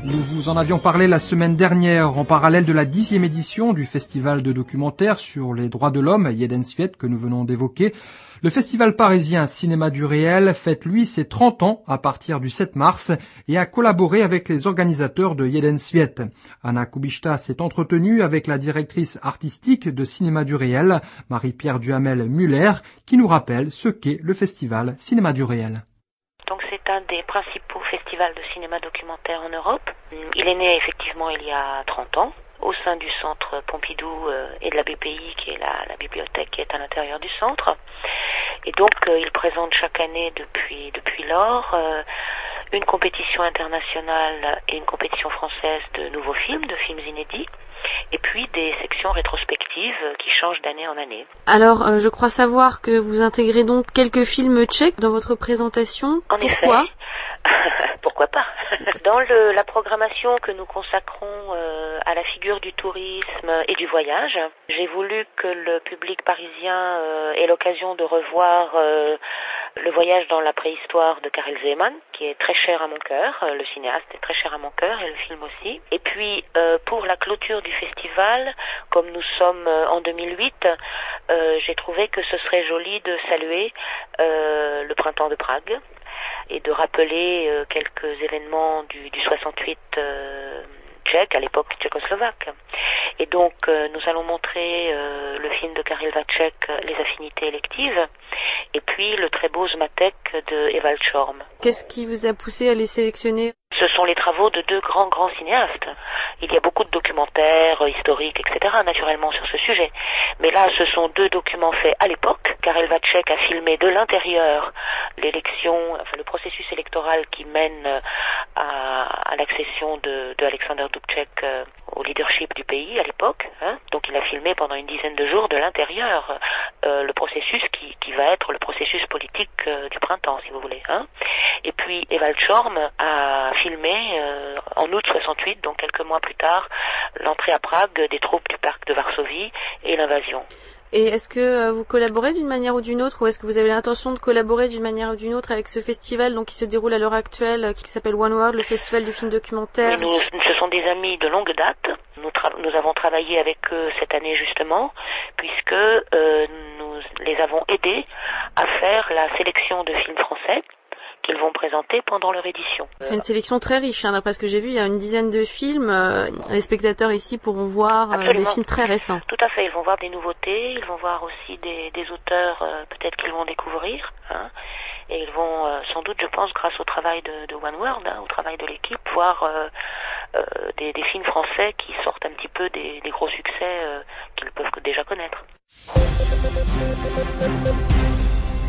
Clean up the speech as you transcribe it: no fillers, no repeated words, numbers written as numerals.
Nous vous en avions parlé la semaine dernière en parallèle de la 10e édition du festival de documentaires sur les droits de l'homme, Jedensviet, que nous venons d'évoquer. Le festival parisien Cinéma du réel fête lui ses 30 ans à partir du 7 mars et a collaboré avec les organisateurs de Jedensviet. Anna Kubishta s'est entretenue avec la directrice artistique de Cinéma du réel, Marie-Pierre Duhamel-Muller, qui nous rappelle ce qu'est le festival Cinéma du réel. Donc c'est un des principaux festivals de cinéma documentaire en Europe. Il est né effectivement il y a 30 ans au sein du centre Pompidou et de la BPI qui est la bibliothèque qui est à l'intérieur du centre. Et donc il présente chaque année depuis lors une compétition internationale et une compétition française de nouveaux films, de films inédits. Et puis des sections rétrospectives qui changent d'année en année. Alors, je crois savoir que vous intégrez donc quelques films tchèques dans votre présentation. En Pourquoi effet. Pourquoi pas. Dans la programmation que nous consacrons à la figure du tourisme et du voyage, j'ai voulu que le public parisien ait l'occasion de revoir le voyage dans la préhistoire de Karel Zeman, qui est très cher à mon cœur, le cinéaste est très cher à mon cœur et le film aussi. Et puis pour la clôture du festival, comme nous sommes en 2008, j'ai trouvé que ce serait joli de saluer le printemps de Prague et de rappeler quelques événements du 68 tchèque, à l'époque tchécoslovaque. Et donc nous allons montrer le film de Karel Vacek, Les affinités électives, et puis le très beau Zmatek de Evald Shorm. Qu'est-ce qui vous a poussé à les sélectionner ? Ce sont les travaux de deux grands cinéastes. Il y a beaucoup de documentaires historiques, etc., naturellement, sur ce sujet. Mais là, ce sont deux documents faits à l'époque. Karel Vacek a filmé de l'intérieur le processus électoral qui mène à l'accession de Alexander Dubček au leadership du pays à l'époque. Donc il a filmé pendant une dizaine de jours de l'intérieur le processus qui va être le processus politique du printemps, si vous voulez. Et puis Evald Shorm a filmé en août 68, donc quelques mois plus tard, l'entrée à Prague des troupes du parc de Varsovie et l'invasion. Et est-ce que vous collaborez d'une manière ou d'une autre, ou est-ce que vous avez l'intention de collaborer d'une manière ou d'une autre avec ce festival qui se déroule à l'heure actuelle, qui s'appelle One World, le festival du film documentaire? Ce sont des amis de longue date. Nous avons travaillé avec eux cette année justement, puisque nous les avons aidés à faire la sélection de films français qu'ils vont présenter pendant leur édition. C'est une sélection très riche, d'après ce que j'ai vu, il y a une dizaine de films. Les spectateurs ici pourront voir des films très récents. Tout à fait, ils vont voir des nouveautés, ils vont voir aussi des auteurs peut-être qu'ils vont découvrir, et ils vont sans doute, je pense, grâce au travail de One World, au travail de l'équipe, voir des films français qui sortent un petit peu des gros succès qu'ils peuvent déjà connaître.